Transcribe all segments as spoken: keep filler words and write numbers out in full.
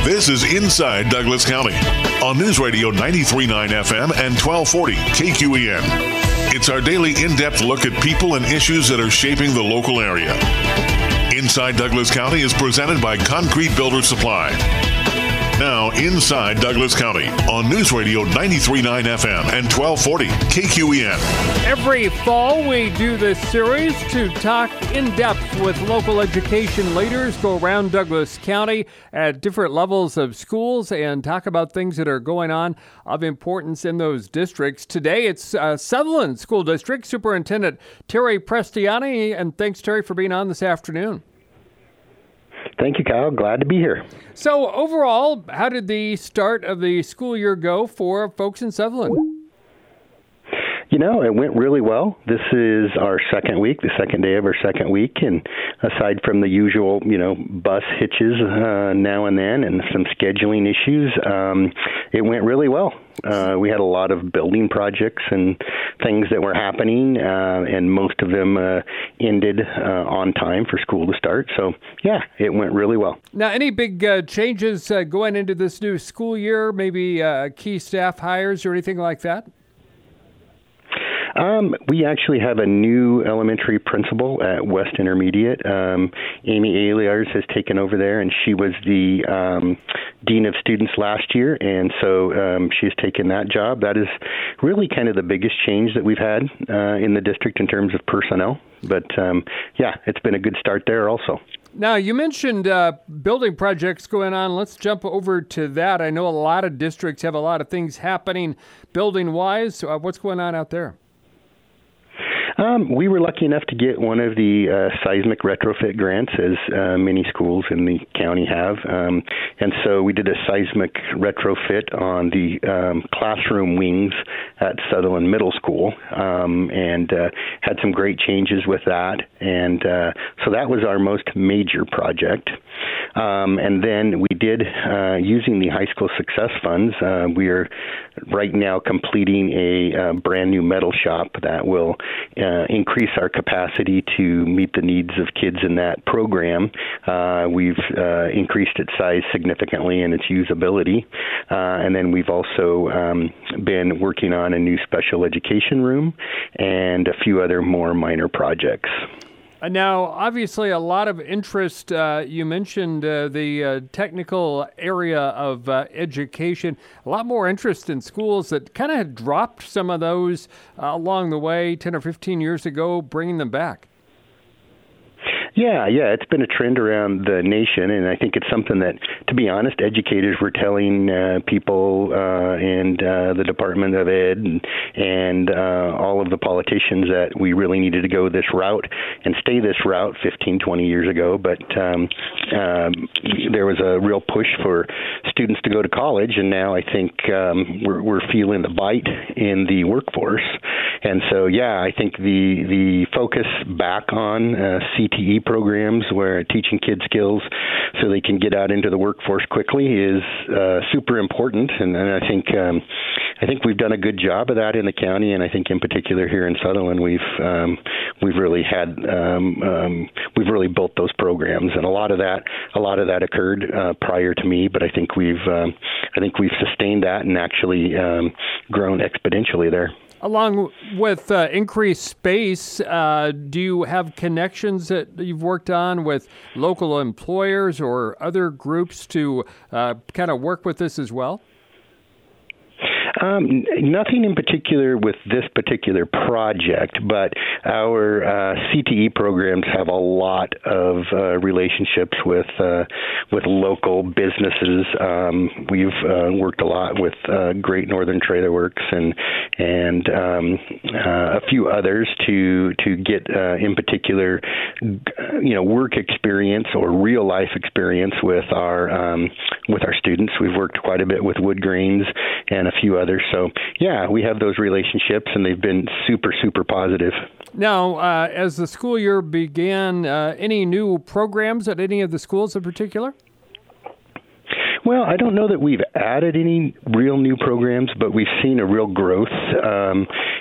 This is Inside Douglas County on News Radio ninety-three point nine F M and twelve forty K Q E N. It's our daily in-depth look at people and issues that are shaping the local area. Inside Douglas County is presented by Concrete Builder Supply. Now, Inside Douglas County on News Radio ninety-three point nine F M and twelve forty K Q E N. Every fall, we do this series to talk in depth with local education leaders, go around Douglas County at different levels of schools and talk about things that are going on of importance in those districts. Today, it's uh, Sutherland School District Superintendent Terry Prestiani, and thanks, Terry, for being on this afternoon. Thank you, Kyle. Glad to be here. So overall, how did the start of the school year go for folks in Sutherland? You know, it went really well. This is our second week, the second day of our second week, and aside from the usual, you know, bus hitches uh, now and then and some scheduling issues, um, it went really well. Uh, we had a lot of building projects and things that were happening, uh, and most of them uh, ended uh, on time for school to start. So, yeah, it went really well. Now, any big uh, changes uh, going into this new school year, maybe uh, key staff hires or anything like that? Um, we actually have a new elementary principal at West Intermediate. Um, Amy Aliars has taken over there, and she was the um, Dean of Students last year, and so um, she's taken that job. That is really kind of the biggest change that we've had uh, in the district in terms of personnel. But, um, yeah, it's been a good start there also. Now, you mentioned uh, building projects going on. Let's jump over to that. I know a lot of districts have a lot of things happening building-wise. Uh, what's going on out there? Um, we were lucky enough to get one of the uh, seismic retrofit grants, as uh, many schools in the county have. Um, and so we did a seismic retrofit on the um, classroom wings at Sutherland Middle School, um, and uh, had some great changes with that. And uh, so that was our most major project. Um, and then we did, uh, using the high school success funds, uh, we are right now completing a uh, brand new metal shop that will uh, increase our capacity to meet the needs of kids in that program. Uh, we've uh, increased its size significantly and its usability. Uh, and then we've also um, been working on a new special education room and a few other more minor projects. Now, obviously, a lot of interest. Uh, you mentioned uh, the uh, technical area of uh, education. A lot more interest in schools that kind of had dropped some of those uh, along the way ten or fifteen years ago, bringing them back. Yeah, yeah, it's been a trend around the nation, and I think it's something that, to be honest, educators were telling uh, people uh, and uh, the Department of Ed and, and uh, all of the politicians that we really needed to go this route and stay this route fifteen, twenty years ago. But um, um, there was a real push for students to go to college, and now I think um, we're, we're feeling the bite in the workforce. And so, yeah, I think the, the focus back on uh, C T E programs where teaching kids skills so they can get out into the workforce quickly is uh, super important, and, and I think um, I think we've done a good job of that in the county, and I think in particular here in Sutherland we've um, we've really had um, um, we've really built those programs, and a lot of that a lot of that occurred uh, prior to me, but I think we've um, I think we've sustained that and actually um, grown exponentially there. Along with uh, increased space, uh, do you have connections that you've worked on with local employers or other groups to uh, kind of work with this as well? Um, nothing in particular with this particular project, but our uh, C T E programs have a lot of uh, relationships with uh, with local businesses. Um, we've uh, worked a lot with uh, Great Northern Trailer Works and and um, uh, a few others to to get uh, in particular, you know, work experience or real life experience with our um, with our students. We've worked quite a bit with Wood Grains and a few others. So, yeah, we have those relationships, and they've been super, super positive. Now, uh, as the school year began, uh, any new programs at any of the schools in particular? Well, I don't know that we've added any real new programs, but we've seen a real growth um,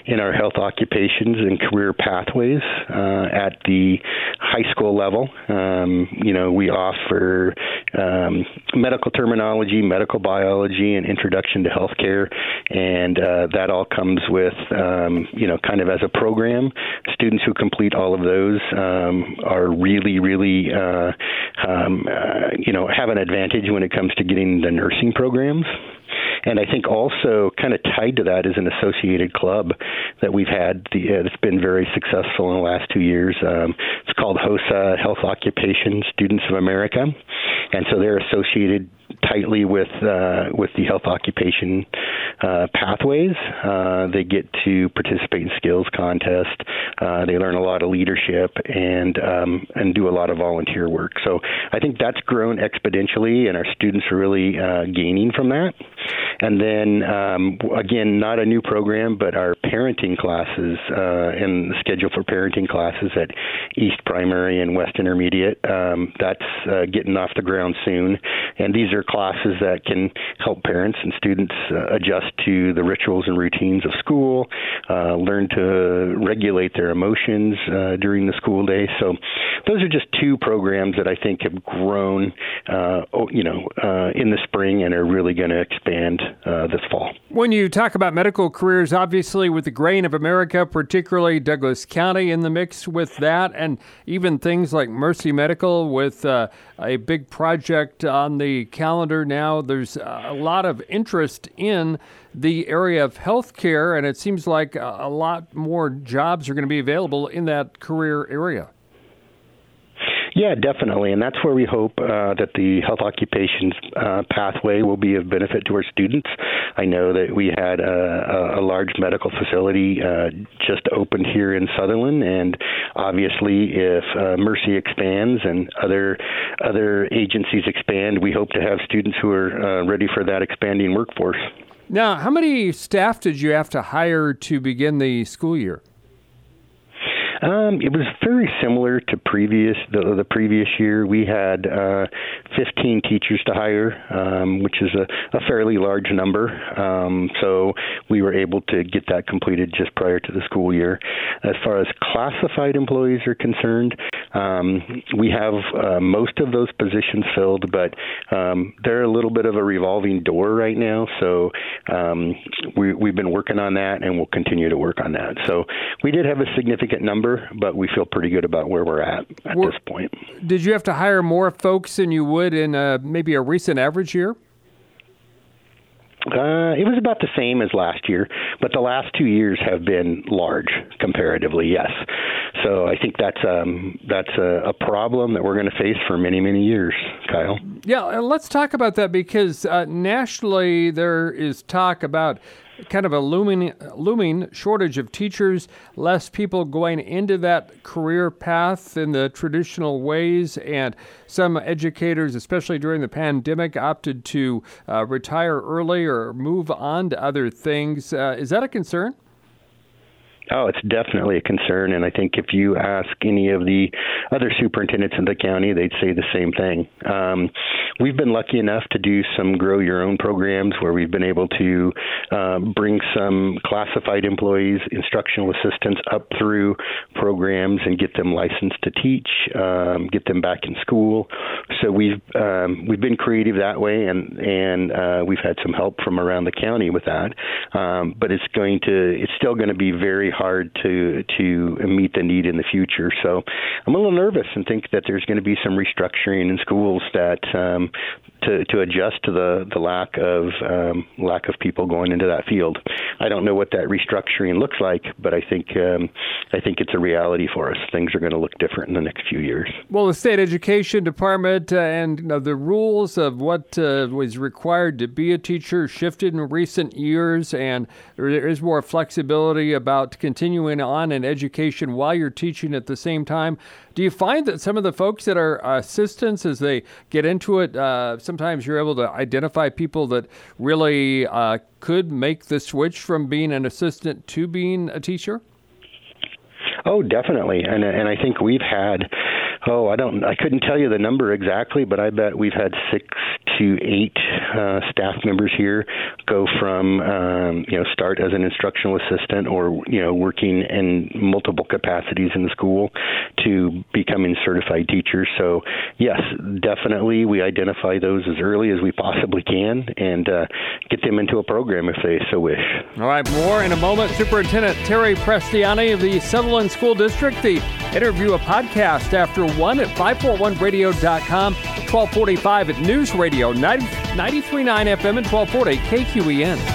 in our health occupations and career pathways uh, at the high school level. Um, you know, we offer um, medical terminology, medical biology, and introduction to healthcare, and uh, that all comes with, um, you know, kind of as a program. Students who complete all of those um, are really, really, uh, um, uh, you know, have an advantage when it comes to getting the nursing programs. And I think also kind of tied to that is an associated club that we've had the, uh, that's been very successful in the last two years. Um, it's called HOSA, Health Occupation Students of America. And so they're associated tightly with uh, with the health occupation uh, pathways. Uh, they get to participate in skills contests. Uh, they learn a lot of leadership and um, and do a lot of volunteer work. So I think that's grown exponentially, and our students are really uh, gaining from that. And then, um, again, not a new program, but our parenting classes uh, and the schedule for parenting classes at East Primary and West Intermediate, um, that's uh, getting off the ground soon. And these are classes that can help parents and students uh, adjust to the rituals and routines of school, uh, learn to regulate their emotions uh, during the school day. So those are just two programs that I think have grown, uh, you know, uh, in the spring and are really going to expand uh, this fall. When you talk about medical careers, obviously with the Grain of America, particularly Douglas County in the mix with that, and even things like Mercy Medical with uh, a big project on the calendar now, there's a lot of interest in the area of healthcare, and it seems like a lot more jobs are going to be available in that career area. Yeah, definitely, and that's where we hope uh, that the health occupations uh, pathway will be of benefit to our students. I know that we had a, a large medical facility uh, just opened here in Sutherland, and obviously, if uh, Mercy expands and other other agencies expand, we hope to have students who are uh, ready for that expanding workforce. Now, how many staff did you have to hire to begin the school year? Um, it was very similar to previous the, the previous year. We had uh, fifteen teachers to hire, um, which is a, a fairly large number. Um, so we were able to get that completed just prior to the school year. As far as classified employees are concerned, um, we have uh, most of those positions filled, but um, they're a little bit of a revolving door right now. So um, we, we've been working on that, and we'll continue to work on that. So we did have a significant number, but we feel pretty good about where we're at at well, this point. Did you have to hire more folks than you would in uh, maybe a recent average year? Uh, it was about the same as last year, but the last two years have been large comparatively, yes. So I think that's um, that's a, a problem that we're going to face for many, many years, Kyle. Yeah, and let's talk about that, because uh, nationally there is talk about kind of a looming, looming shortage of teachers, less people going into that career path in the traditional ways, and some educators, especially during the pandemic, opted to uh, retire early or move on to other things. Uh, is that a concern? Oh, it's definitely a concern, and I think if you ask any of the other superintendents in the county, they'd say the same thing. Um, we've been lucky enough to do some grow your own programs where we've been able to uh, bring some classified employees, instructional assistants up through programs and get them licensed to teach, um, get them back in school. So we've um, we've been creative that way, and and uh, we've had some help from around the county with that. Um, but it's going to it's still going to be very hard to to meet the need in the future. So I'm a little nervous and think that there's going to be some restructuring in schools that um, to to adjust to the the lack of um, lack of people going into that field. I don't know what that restructuring looks like, but I think um, I think it's a reality for us. Things are going to look different in the next few years. Well, the state education department uh, and you know, the rules of what uh, was required to be a teacher shifted in recent years, and there is more flexibility about continuing on in education while you're teaching at the same time. Do you find that some of the folks that are assistants, as they get into it, uh, sometimes you're able to identify people that really uh, could make the switch from being an assistant to being a teacher? Oh, definitely. And and I think we've had, oh, I don't, I couldn't tell you the number exactly, but I bet we've had six to eight uh, staff members here go from um, you know start as an instructional assistant or you know working in multiple capacities in the school to becoming certified teachers. So yes, definitely we identify those as early as we possibly can and uh, get them into a program if they so wish. All right, more in a moment. Superintendent Terry Prestiani of the Sutherland School District. The interview, a podcast after one at five forty-one radio dot com, twelve forty-five at News Radio ninety-three point nine F M and twelve forty K Q E N.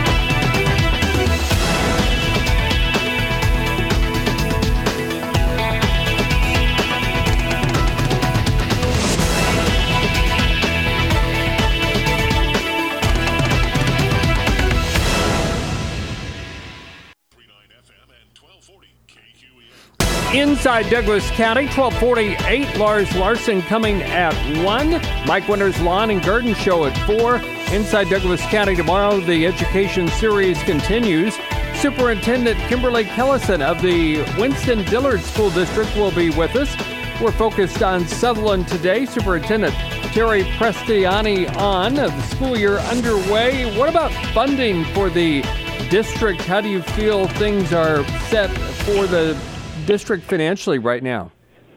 Inside Douglas County, twelve forty-eight, Lars Larson coming at one. Mike Winter's Lawn and Garden Show at four. Inside Douglas County tomorrow, the education series continues. Superintendent Kimberly Kellison of the Winston-Dillard School District will be with us. We're focused on Sutherland today. Superintendent Terry Prestiani on. The school year underway. What about funding for the district? How do you feel things are set for the district financially right now?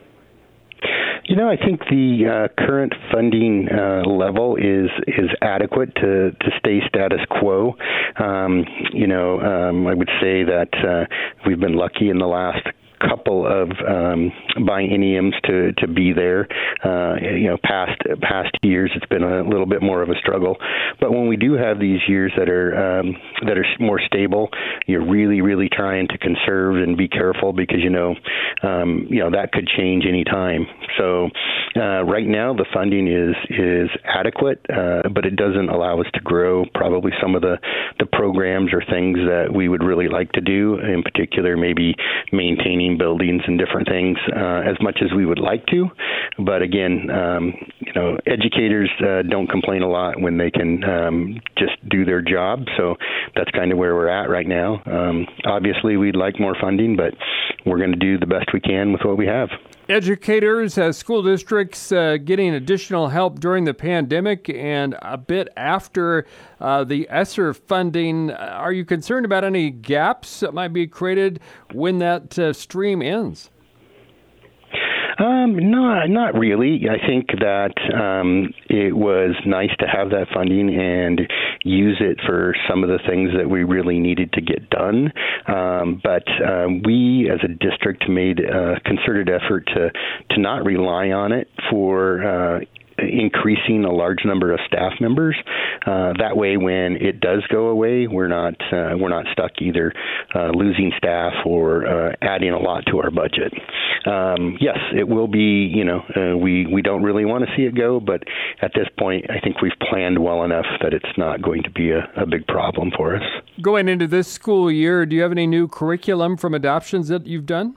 You know, I think the uh, current funding uh, level is is adequate to, to stay status quo. Um, you know, um, I would say that uh, we've been lucky in the last couple of um, bienniums to, to be there. Uh, you know, past past years it's been a little bit more of a struggle. But when we do have these years that are um, that are more stable, you're really really trying to conserve and be careful because you know um, you know that could change any time. So uh, right now the funding is is adequate, uh, but it doesn't allow us to grow probably some of the the programs or things that we would really like to do. In particular, maybe maintaining buildings and different things uh, as much as we would like to. But again, um, you know, educators uh, don't complain a lot when they can um, just do their job. So that's kind of where we're at right now. Um, obviously, we'd like more funding, but we're going to do the best we can with what we have. Educators, uh, school districts uh, getting additional help during the pandemic and a bit after uh, the ESSER funding. Are you concerned about any gaps that might be created when that uh, stream ends? Um, no, not really. I think that um, it was nice to have that funding and use it for some of the things that we really needed to get done. Um, but um, we, as a district, made a concerted effort to to not rely on it for uh, increasing a large number of staff members. Uh, that way, when it does go away, we're not uh, we're not stuck either uh, losing staff or uh, adding a lot to our budget. Um, yes, it will be. You know, uh, we we don't really want to see it go, but at this point, I think we've planned well enough that it's not going to be a, a big problem for us. Going into this school year, do you have any new curriculum from adoptions that you've done?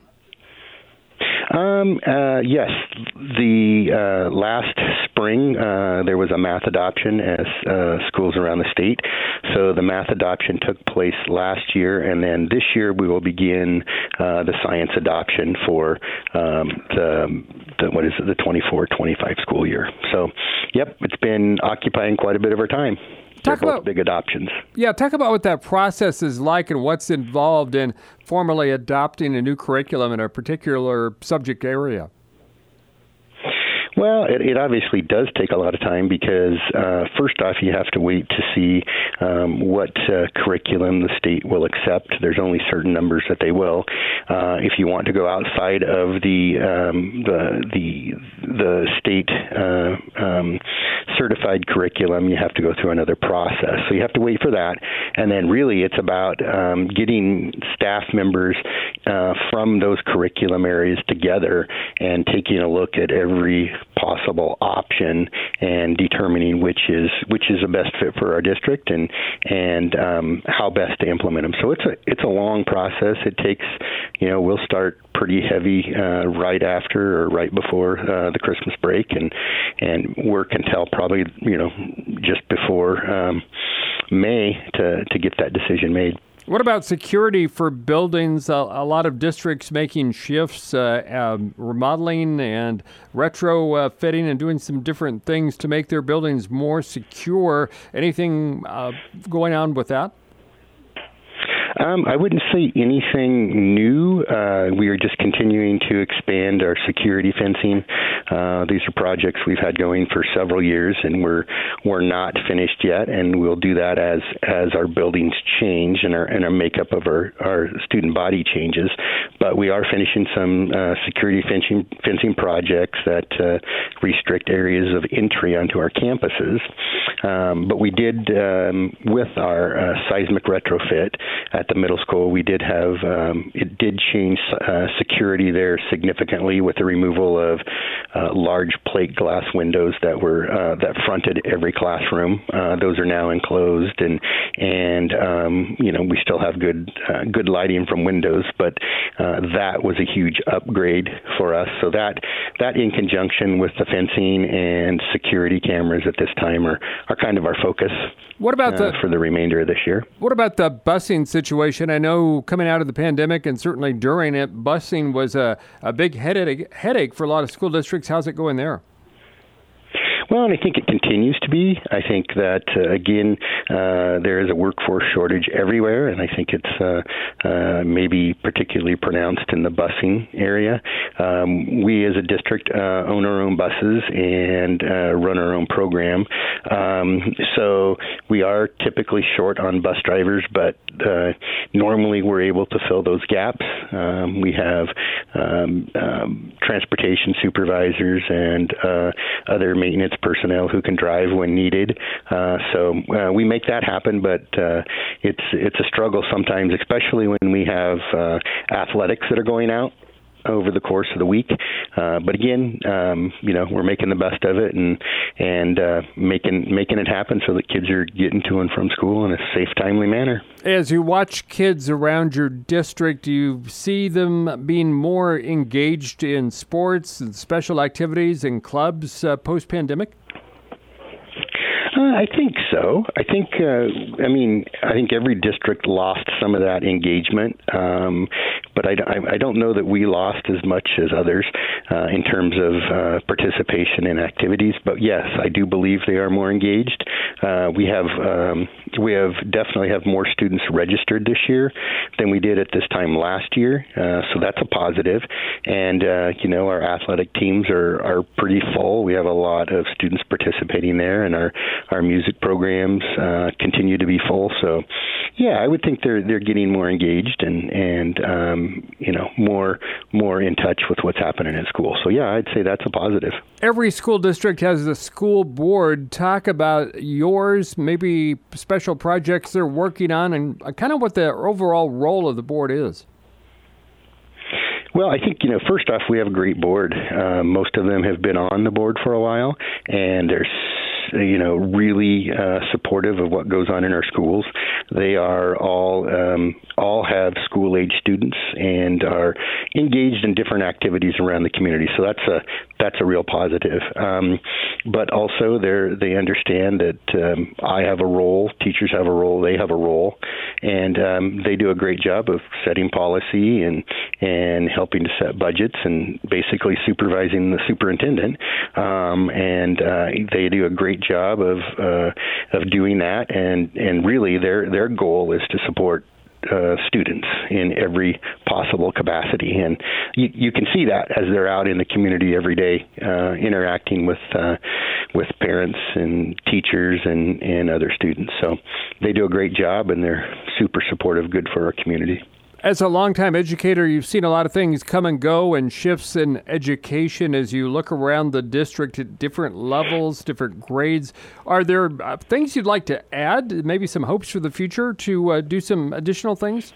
Um, uh, yes, the uh, last spring uh, there was a math adoption as uh, schools around the state. So the math adoption took place last year, and then this year we will begin uh, the science adoption for um, the, the what is it, the twenty-four twenty-five school year. So, yep, it's been occupying quite a bit of our time. They're Talk both about big adoptions. Yeah, talk about what that process is like and what's involved in formally adopting a new curriculum in a particular subject area. Well, it, it obviously does take a lot of time because, uh, first off, you have to wait to see um, what uh, curriculum the state will accept. There's only certain numbers that they will. Uh, if you want to go outside of the um, the the, the state uh, um, certified curriculum, you have to go through another process. So you have to wait for that. And then really it's about um, getting staff members uh, from those curriculum areas together and taking a look at every possible option and determining which is which is the best fit for our district and and um, how best to implement them. So it's a it's a long process. It takes, you know, we'll start pretty heavy uh, right after or right before uh, the Christmas break and and work until probably, you know, just before um, May to to get that decision made. What about security for buildings? A, a lot of districts making shifts, uh, um, remodeling and retrofitting and doing some different things to make their buildings more secure. Anything uh, going on with that? Um, I wouldn't say anything new. Uh, we are just continuing to expand our security fencing. Uh, these are projects we've had going for several years, and we're we're not finished yet. And we'll do that as as our buildings change and our and our makeup of our, our student body changes. But we are finishing some uh, security fencing fencing projects that uh, restrict areas of entry onto our campuses. Um, but we did um, with our uh, seismic retrofit at the middle school, we did have, um, it did change uh, security there significantly with the removal of uh, large plate glass windows that were, uh, that fronted every classroom. Uh, those are now enclosed, and, and um, you know, we still have good, uh, good lighting from windows, but uh, that was a huge upgrade for us. So that, that in conjunction with the fencing and security cameras at this time are, are kind of our focus. What about the, uh, for the remainder of this year? What about the busing situation? I know coming out of the pandemic and certainly during it, busing was a, a big headache, headache for a lot of school districts. How's it going there? Well, and I think it continues to be. I think that, uh, again, uh, there is a workforce shortage everywhere, and I think it's uh, uh, maybe particularly pronounced in the busing area. Um, we as a district uh, own our own buses and uh, run our own program. Um, so we are typically short on bus drivers, but uh, normally we're able to fill those gaps. Um, we have um, um, transportation supervisors and uh, other maintenance personnel who can drive when needed. Uh, so uh, we make that happen, but uh, it's it's a struggle sometimes, especially when we have uh, athletics that are going out over the course of the week. Uh, but again, um, you know, we're making the best of it and and uh, making making it happen so that kids are getting to and from school in a safe, timely manner. As you watch kids around your district, do you see them being more engaged in sports and special activities and clubs uh, post-pandemic? Uh, I think so. I think, uh, I mean, I think every district lost some of that engagement, um, but I, I, I don't know that we lost as much as others uh, in terms of uh, participation in activities. But yes, I do believe they are more engaged. Uh, we have um, we have definitely have more students registered this year than we did at this time last year, uh, so that's a positive. And uh, you know, our athletic teams are are pretty full. We have a lot of students participating there, and our Our music programs uh, continue to be full. So, yeah, I would think they're they're getting more engaged and and um, you know more more in touch with what's happening in school. So, yeah, I'd say that's a positive. Every school district has a school board. Talk about yours, maybe special projects they're working on, and kind of what the overall role of the board is. Well, I think, you know, first off, we have a great board. Uh, most of them have been on the board for a while, and they're you know, really uh, supportive of what goes on in our schools. They are all um, all have school-age students and are engaged in different activities around the community. So that's a that's a real positive. Um, but also, they they understand that um, I have a role, teachers have a role, they have a role, and um, they do a great job of setting policy and and helping to set budgets and basically supervising the superintendent. Um, and uh, they do a great job of uh, of doing that, and, and really their their goal is to support uh, students in every possible capacity, and you, you can see that as they're out in the community every day, uh, interacting with uh, with parents and teachers and, and other students. So they do a great job, and they're super supportive, good for our community. As a longtime educator, you've seen a lot of things come and go and shifts in education as you look around the district at different levels, different grades. Are there uh, things you'd like to add, maybe some hopes for the future to uh, do some additional things?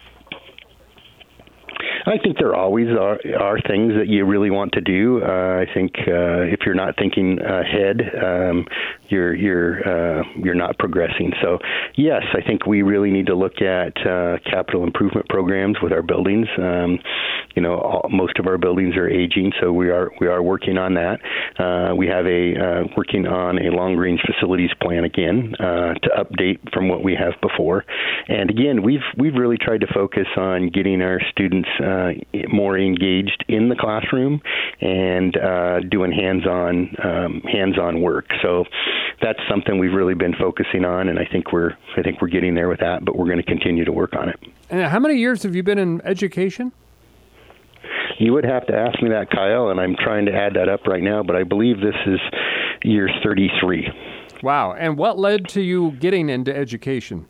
I think there always are, are things that you really want to do. Uh, I think uh, if you're not thinking ahead, um, you're you're uh, you're not progressing. So yes, I think we really need to look at uh, capital improvement programs with our buildings. Um, you know, all, most of our buildings are aging, so we are we are working on that. Uh, we have a uh, working on a long range facilities plan again uh, to update from what we have before. And again, we've we've really tried to focus on getting our students uh, more engaged in the classroom and uh, doing hands-on um, hands-on work. So that's something we've really been focusing on, and I think we're I think we're getting there with that. But we're going to continue to work on it. And how many years have you been in education? You would have to ask me that, Kyle, and I'm trying to add that up right now. But I believe this is year thirty-three. Wow! And what led to you getting into education?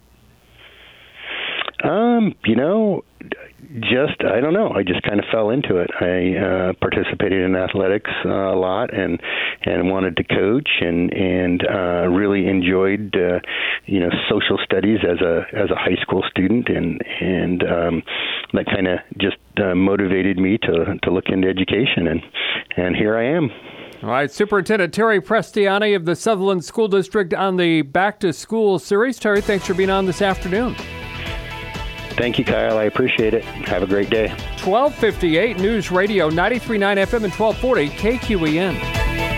Um, you know, just, I don't know. I just kind of fell into it. I uh, participated in athletics uh, a lot and and wanted to coach and and uh, really enjoyed uh, you know social studies as a as a high school student, and and um, that kind of just uh, motivated me to to look into education, and and here I am. All right, Superintendent Terry Prestiani of the Sutherland School District on the Back to School series. Terry, thanks for being on this afternoon. Thank you, Kyle. I appreciate it. Have a great day. twelve fifty-eight News Radio, ninety-three point nine F M and twelve forty K Q E N.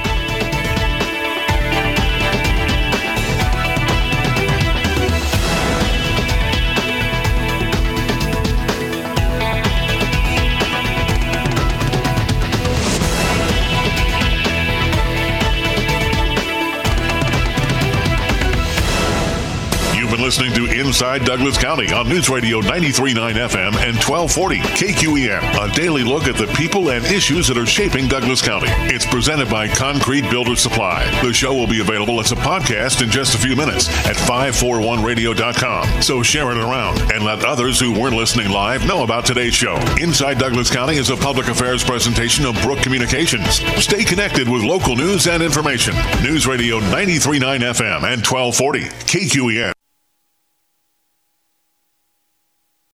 Listening to Inside Douglas County on News Radio ninety-three point nine F M and twelve forty K Q E N. A daily look at the people and issues that are shaping Douglas County. It's presented by Concrete Builder Supply. The show will be available as a podcast in just a few minutes at five forty-one radio dot com. So share it around and let others who weren't listening live know about today's show. Inside Douglas County is a public affairs presentation of Brook Communications. Stay connected with local news and information. News Radio ninety-three point nine F M and twelve forty K Q E N.